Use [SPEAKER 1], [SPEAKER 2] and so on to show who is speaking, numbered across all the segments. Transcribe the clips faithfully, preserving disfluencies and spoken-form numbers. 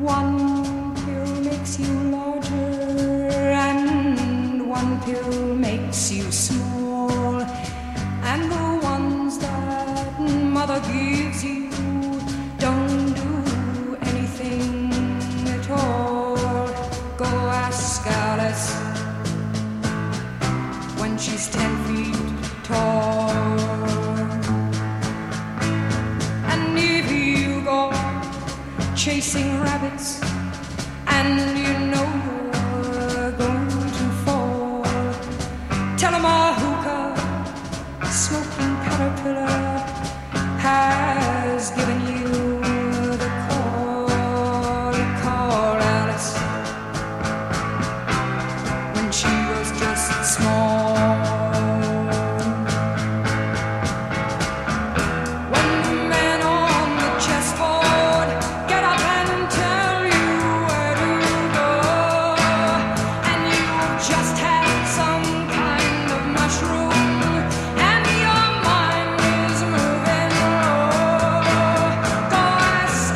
[SPEAKER 1] One pill makes you larger and one pill makes you small, and the ones that mother gives you don't do anything at all. Go ask Alice when she's ten feet tall. And if you go chasing rabbits and you know you're going to fall, tell 'em a hookah smoking caterpillar has given you the call. Call Alice when she was just small. When the men on the chessboard get up and tell you where to go, and you've just had some kind of mushroom and your mind is moving low, go ask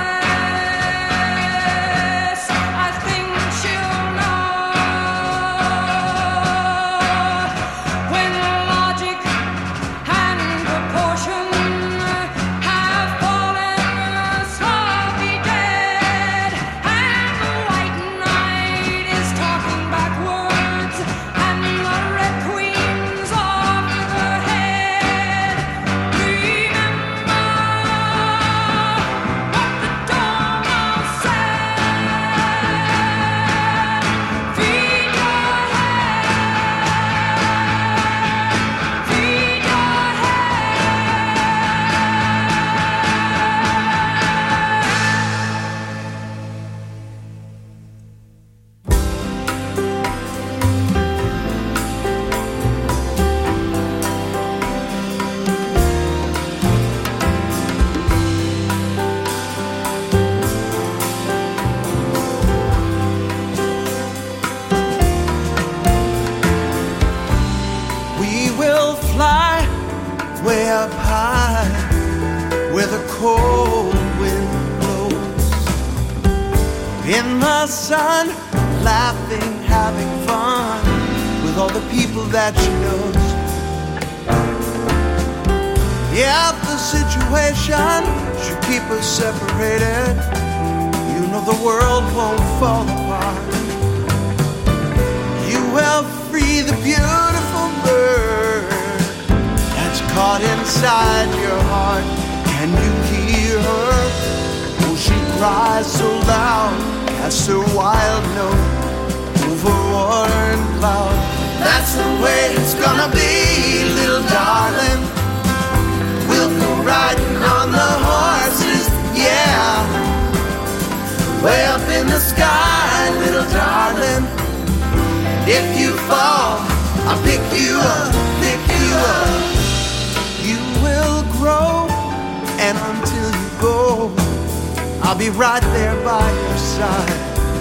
[SPEAKER 1] Alice, I think she'll know. When logic and proportion have fallen sloppy dead, and the white knight is talking backwards, and the red queen's off her head, remember what the Dormouse said. Feed your head, feed your
[SPEAKER 2] We will fly way up high where the cold wind blows. In the sun, laughing, having fun with all the people that she knows. Yeah, if the situation should keep us separated, you know the world won't fall apart. You will free the beautiful bird that's caught inside your heart. Can you hear her? Oh, she cries so loud, casts her wild note over water and cloud. That's the way it's gonna be, little darling. We'll go riding on the horses, yeah, way up in the sky, little darling. If you fall, I'll pick you up, pick you up. You will grow, and until you go, I'll be right there by your side.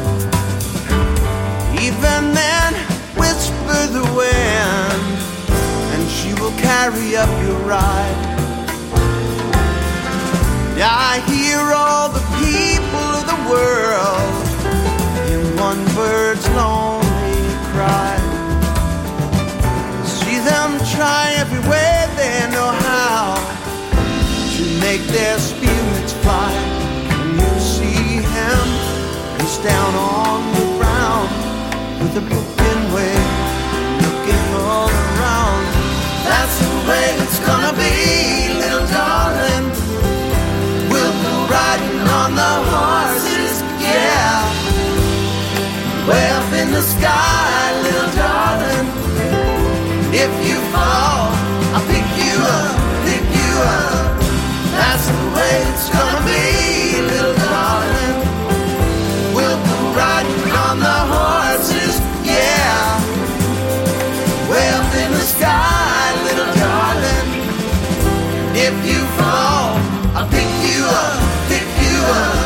[SPEAKER 2] Even then, whisper the wind, and she will carry up your ride. I hear all the people of the world in one bird's lonely cry. See them try every way they know how to make their spirits fly. Can you see him? He's down on the ground with a broken way, looking all around. That's the way it's gonna be, little darling. We'll go riding on the horses, yeah, way up in the sky, little darling. If you fall, I'll pick you up, pick you up. That's the way it's gonna be, little darling. We'll go riding on the horses, yeah, way up in the sky, little darling. If you fall, I'll pick you up, pick you up.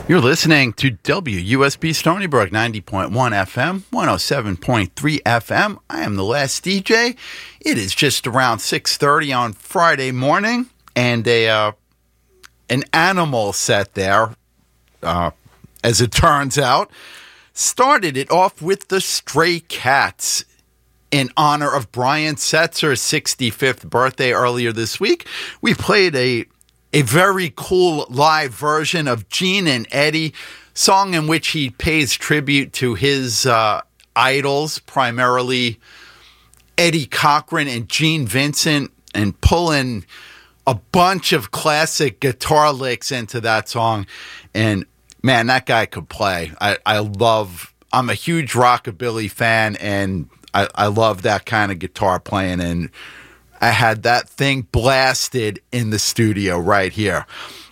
[SPEAKER 3] You're listening to W U S B Stony Brook, ninety point one F M, one oh seven point three F M. I am the last D J. It is just around six thirty on Friday morning, and a uh, an animal set there, uh, as it turns out, started it off with the Stray Cats in honor of Brian Setzer's sixty-fifth birthday earlier this week. We played a A very cool live version of Gene and Eddie, song in which he pays tribute to his uh, idols, primarily Eddie Cochran and Gene Vincent, and pulling a bunch of classic guitar licks into that song. And man, that guy could play. I, I love, I'm a huge rockabilly fan, and I, I love that kind of guitar playing. And I had that thing blasted in the studio right here.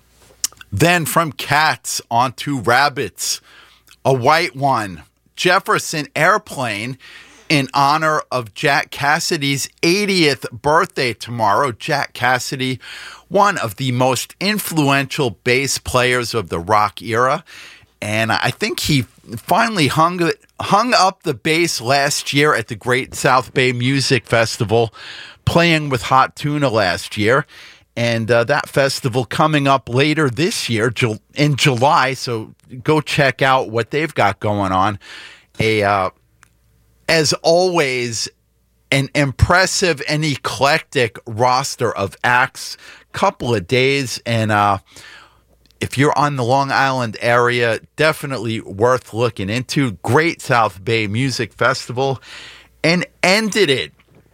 [SPEAKER 3] Then from Cats onto Rabbits, a white one, Jefferson Airplane, in honor of Jack Cassidy's eightieth birthday tomorrow. Jack Cassidy, one of the most influential bass players of the rock era. And I think he finally hung, hung up the bass last year at the Great South Bay Music Festival, playing with Hot Tuna last year, and uh, that festival coming up later this year Ju- in July, so go check out what they've got going on. A uh, as always, an impressive and eclectic roster of acts, couple of days, and uh, if you're on the Long Island area, definitely worth looking into. Great South Bay Music Festival, and ended it.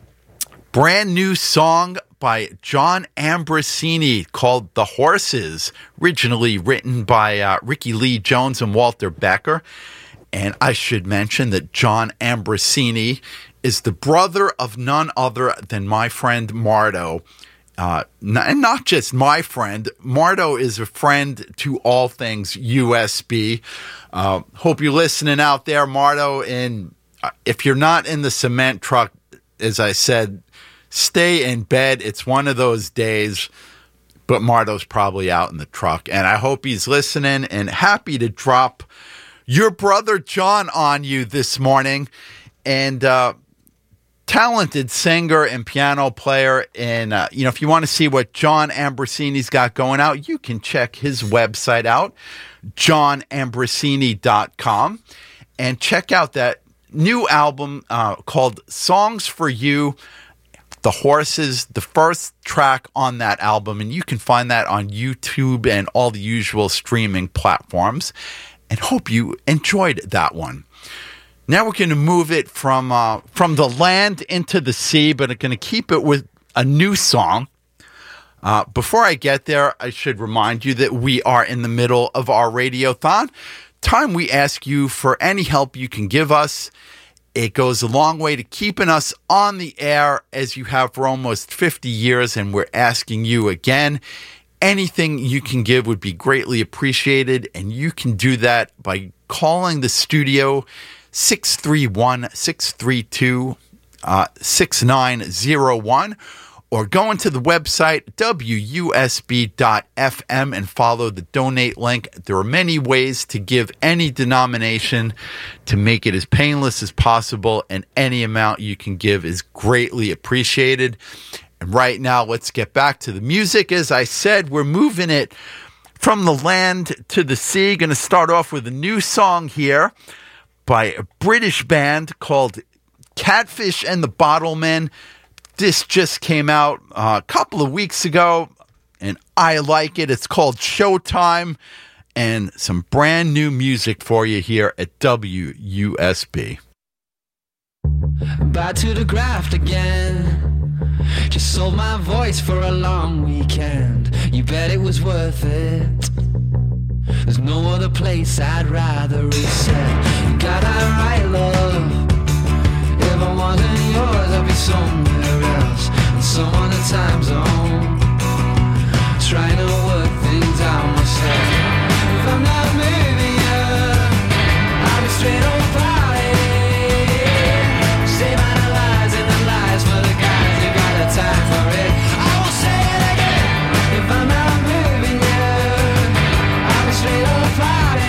[SPEAKER 3] Brand new song by John Ambrosini called The Horses, originally written by uh, Ricky Lee Jones and Walter Becker. And I should mention that John Ambrosini is the brother of none other than my friend Mardo. Uh, and not just my friend. Mardo is a friend to all things U S B. Uh, hope you're listening out there, Mardo. And if you're not in the cement truck, as I said, stay in bed. It's one of those days, but Mardo's probably out in the truck. And I hope he's listening, and happy to drop your brother John on you this morning. And uh, talented singer and piano player. And, uh, you know, if you want to see what John Ambrosini's got going out, you can check his website out, john ambrosini dot com, and check out that new album uh, called Songs for You, The Horses, the first track on that album, and you can find that on YouTube and all the usual streaming platforms, and hope you enjoyed that one. Now we're going to move it from uh, from the land into the sea, but I'm going to keep it with a new song. Uh, before I get there, I should remind you that we are in the middle of our Radiothon. Time we ask you for any help you can give us. It goes a long way to keeping us on the air, as you have for almost fifty years, and we're asking you again. Anything you can give would be greatly appreciated, and you can do that by calling the studio, six three one, six three two, six nine zero one, or go into the website W U S B dot F M and follow the donate link. There are many ways to give any denomination to make it as painless as possible, and any amount you can give is greatly appreciated. And right now, let's get back to the music. As I said, we're moving it from the land to the sea. Going to start off with a new song here by a British band called Catfish and the Bottlemen. This just came out uh, a couple of weeks ago, and I like it. It's called Showtime, and some brand new music for you here at W U S B.
[SPEAKER 4] Back to the graft again. Just sold my voice for a long weekend. You bet it was worth it. There's no other place I'd rather reset. You got that right, love. If I wasn't yours, I'd be somewhere else, in some other time zone, trying to work things out myself. If I'm not moving you, I'll be straight on party. Save my lies and the lies for the guys who got the time for it. I will say it again. If I'm not moving you, I'll be straight on party.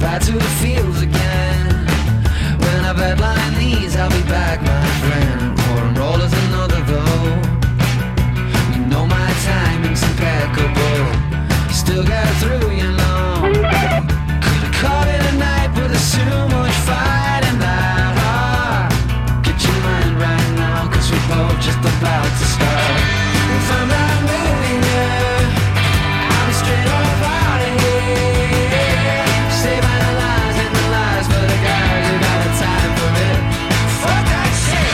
[SPEAKER 4] back to the fields again. When I've headlined these, I'll be back, my friend. Rock and roll is another though. You know my timing's impeccable. Still got through, you know. Could've called it a night, but there's too much fight in that heart. Get your mind right now, cause we're both just about to start. If I'm not moving you, I'm straight off out of here. Stay by the lies and the lies for the guys who got the time for it. Fuck that shit.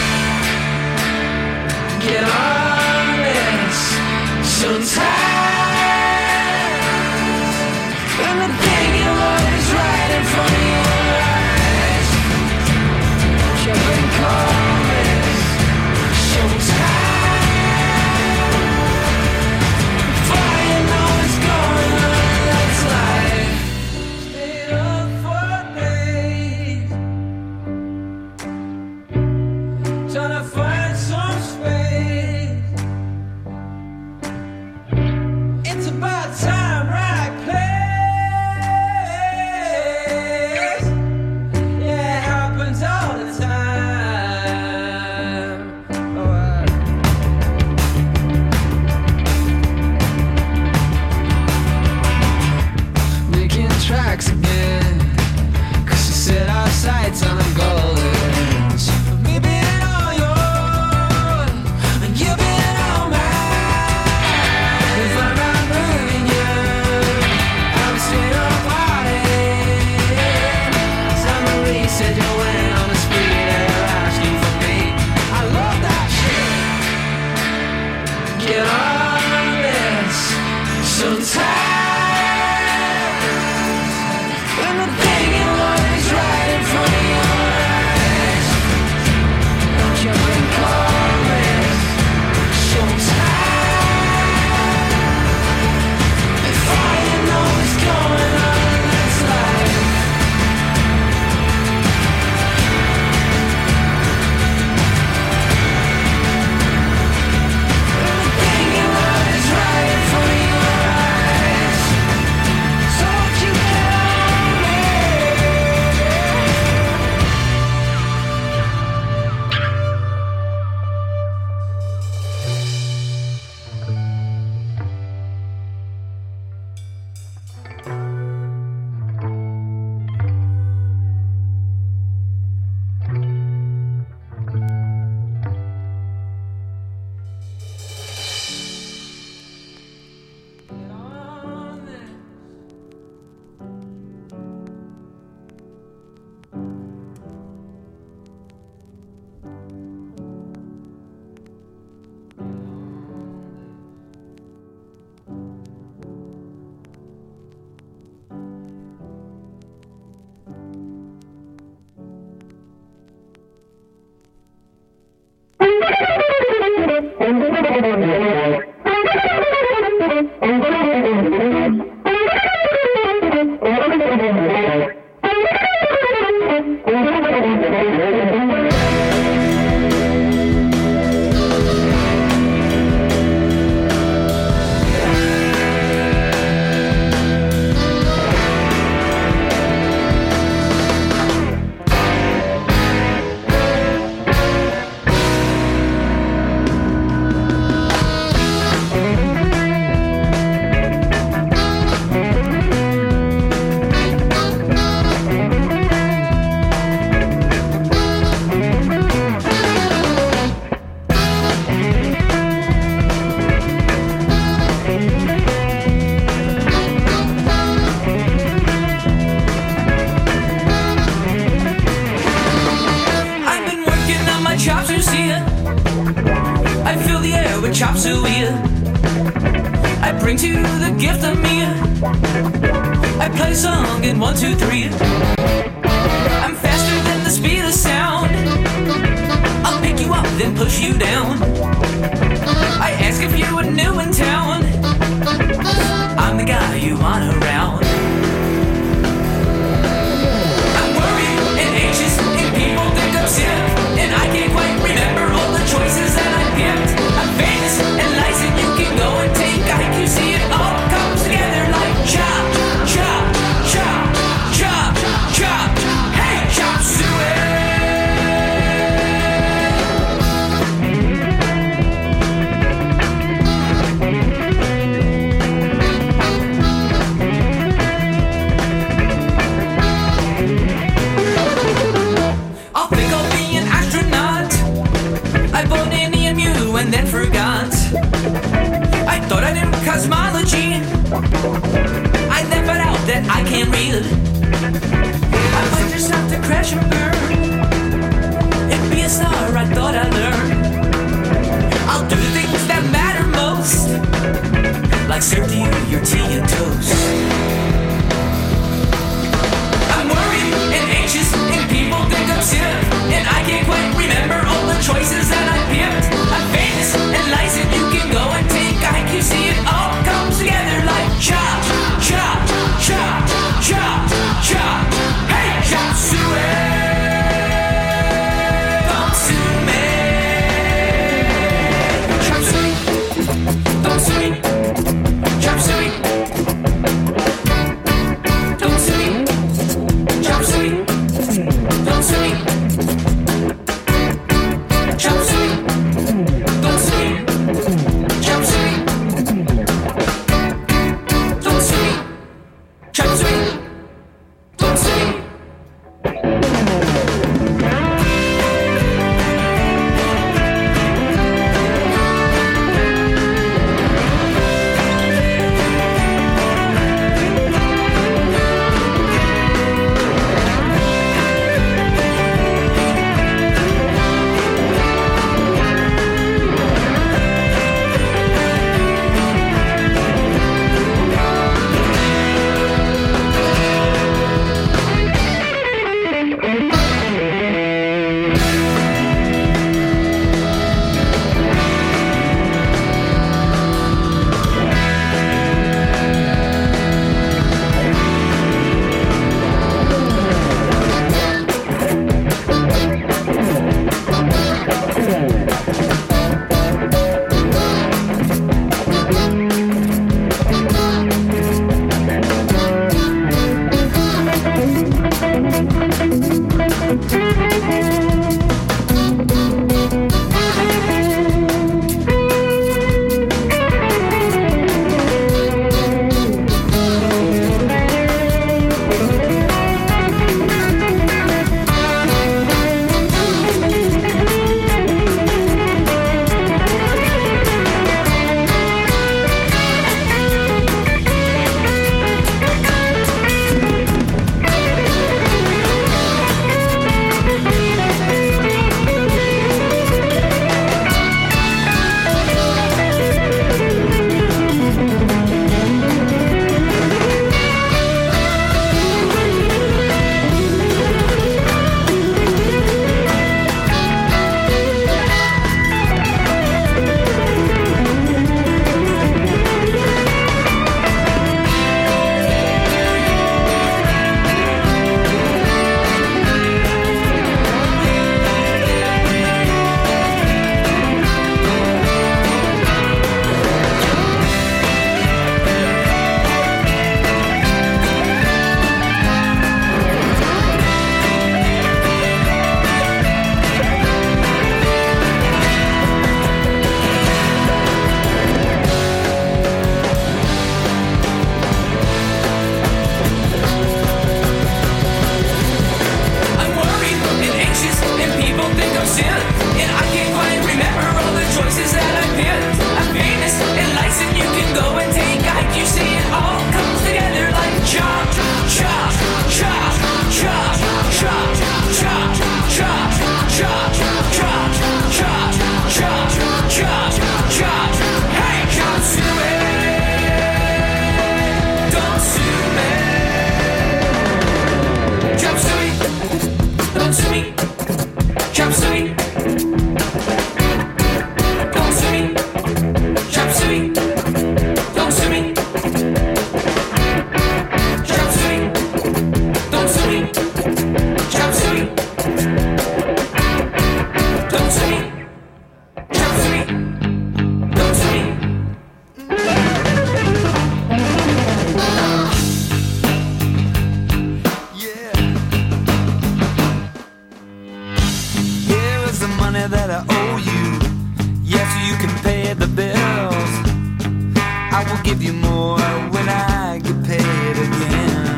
[SPEAKER 4] Get on this. So tired. And the thing you want is right in front of your eyes. You've been called this. So tired.
[SPEAKER 5] chop suey. I bring to you the gift of me. I play a song in one, two, three. I'm faster than the speed of sound. I'll pick you up, then push you down. I ask if you are new in town. I'm the guy you want around. I'm worried and anxious, and people think I'm sick, and I can't quite remember all the choices that I picked. I'm famous and nice, and you can go and take a hike. You see, it all comes together like chop, chop, chop, chop, to crash and burn. And be a star, I thought I learned. I'll do the things that matter most, like serve to you your tea and toast. I'm worried and anxious, and people think I'm sick, and I can't quite remember all the choices that I picked. I'm famous and licensed, you can go and take I Q, see it all comes together like chop, chop, chop, chop, chop. Hey, chop suey, don't sue me. Chop suey, don't sue me. Chop suey, don't sue me. Chop suey, don't sue me. Chop suey, don't sue me. Chop suey, don't sue me. Chop suey, don't sue me.
[SPEAKER 6] give you more when I get paid again.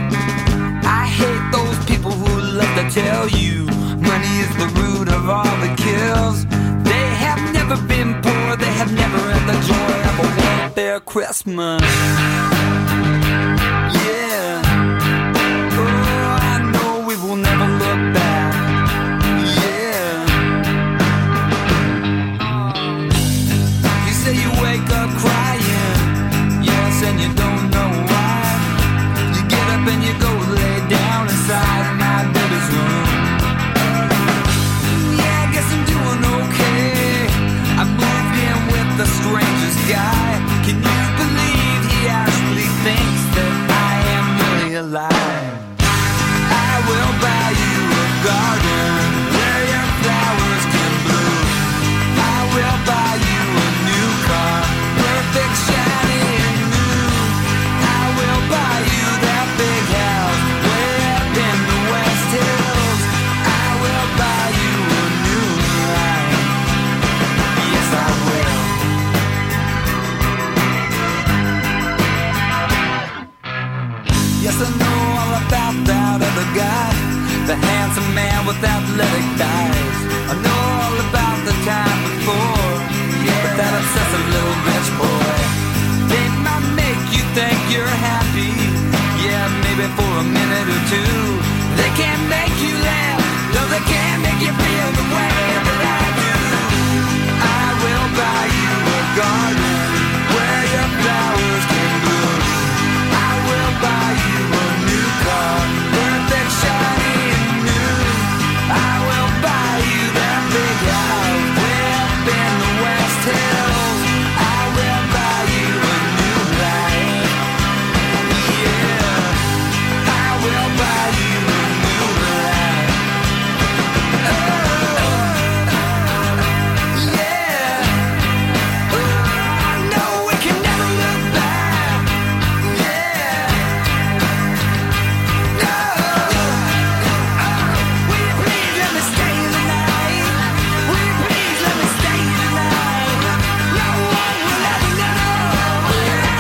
[SPEAKER 6] I hate those people who love to tell you money is the root of all the kills. They have never been poor, they have never had the joy of a welfare Christmas. Yeah, oh, I know we will never with athletic thighs. I know all about the time before, yeah, but that obsessive little bitch boy. They might make you think you're happy, yeah, maybe for a minute or two. They can't make you laugh, no, they can't make you feel the way that I do. I will buy you a garden where your flowers can bloom. I will buy you a new car, perfect, shiny and new. I will buy you that big house way up in the West Hills. I will buy you a new life, yeah. I will buy you a new life. Oh, yeah. I know we can never look back, yeah. No. Will you please let me stay the night? Will you please let me stay tonight? No one will ever know.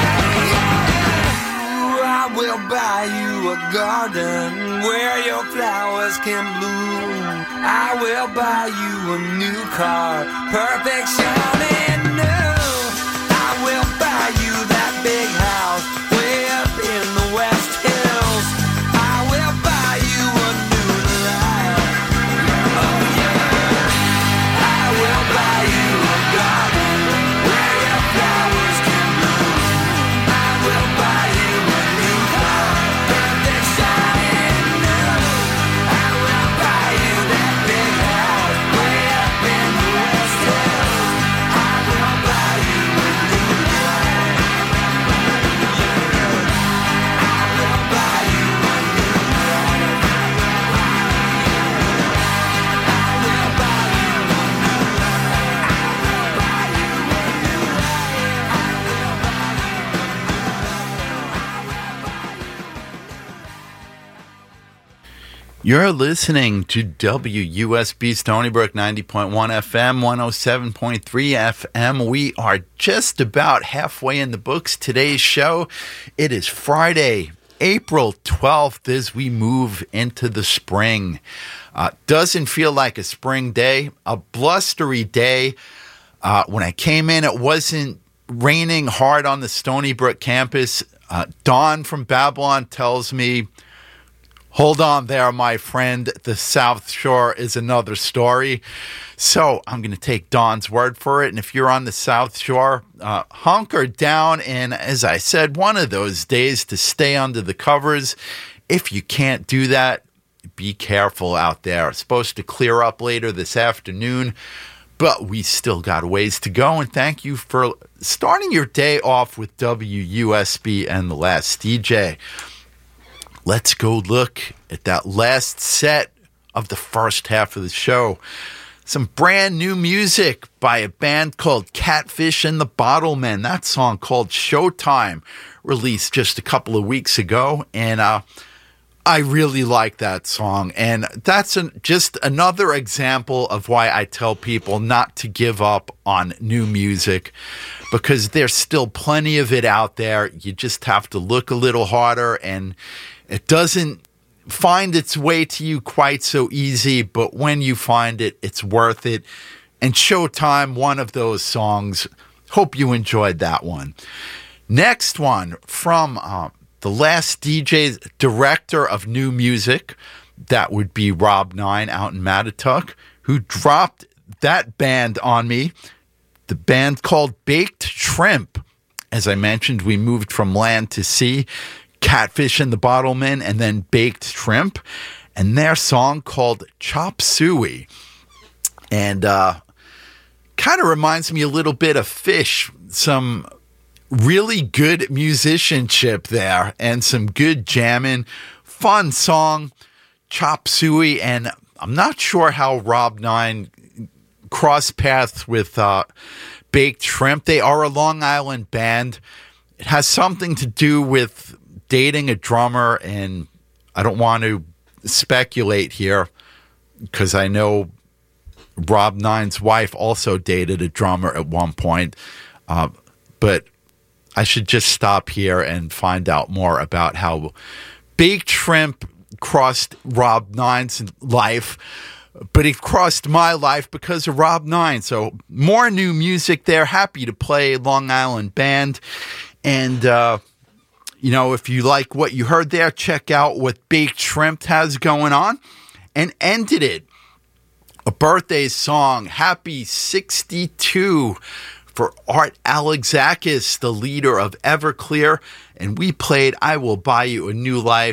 [SPEAKER 6] I will buy you a garden where your flowers can bloom. I will buy you a new car, perfect, shiny and new. I will buy you that big house way up in the West Hills. I will buy you a new life. Oh yeah. I will buy you a garden where your flowers can bloom. I will buy you a new car, perfect, shiny and new. I will buy you that big house way up in the West Hills. I will buy you a new life. I will buy you a new life. I will buy you a new life. I will buy you a new
[SPEAKER 3] You're listening to W U S B Stony Brook ninety point one F M, one oh seven point three F M. We are just about halfway in the books. Today's show, it is Friday, April twelfth, as we move into the spring. Uh, doesn't feel like a spring day, a blustery day. Uh, when I came in, it wasn't raining hard on the Stony Brook campus. Uh, Don from Babylon tells me, hold on there, my friend. The South Shore is another story. So I'm going to take Don's word for it. And if you're on the South Shore, uh, hunker down. And as I said, one of those days to stay under the covers. If you can't do that, be careful out there. It's supposed to clear up later this afternoon, but we still got a ways to go. And thank you for starting your day off with W U S B and The Last D J. Let's go look at that last set of the first half of the show. Some brand new music by a band called Catfish and the Bottlemen. That song called Showtime, released just a couple of weeks ago. And uh, I really like that song. And that's an, just another example of why I tell people not to give up on new music, because there's still plenty of it out there. You just have to look a little harder, and it doesn't find its way to you quite so easy, but when you find it, it's worth it. And Showtime, one of those songs. Hope you enjoyed that one. Next one from uh, The Last D J's director of new music. That would be Rob Nine out in Mattituck, who dropped that band on me. The band called Baked Shrimp. As I mentioned, we moved from land to sea. Catfish and the Bottlemen, and then Baked Shrimp, and their song called Chop Suey. And uh, kind of reminds me a little bit of Fish. Some really good musicianship there, and some good jamming. Fun song, Chop Suey, and I'm not sure how Rob Nine crossed paths with uh, Baked Shrimp. They are a Long Island band. It has something to do with dating a drummer, and I don't want to speculate here because I know Rob Nine's wife also dated a drummer at one point, uh, but I should just stop here and find out more about how Baked Shrimp crossed Rob Nine's life, but it crossed my life because of Rob Nine. So more new music there. Happy to play Long Island Band. And, uh, you know, if you like what you heard there, check out what Baked Shrimp has going on. And ended it, a birthday song, Happy sixty-two, for Art Alexakis, the leader of Everclear. And we played I Will Buy You a New Life.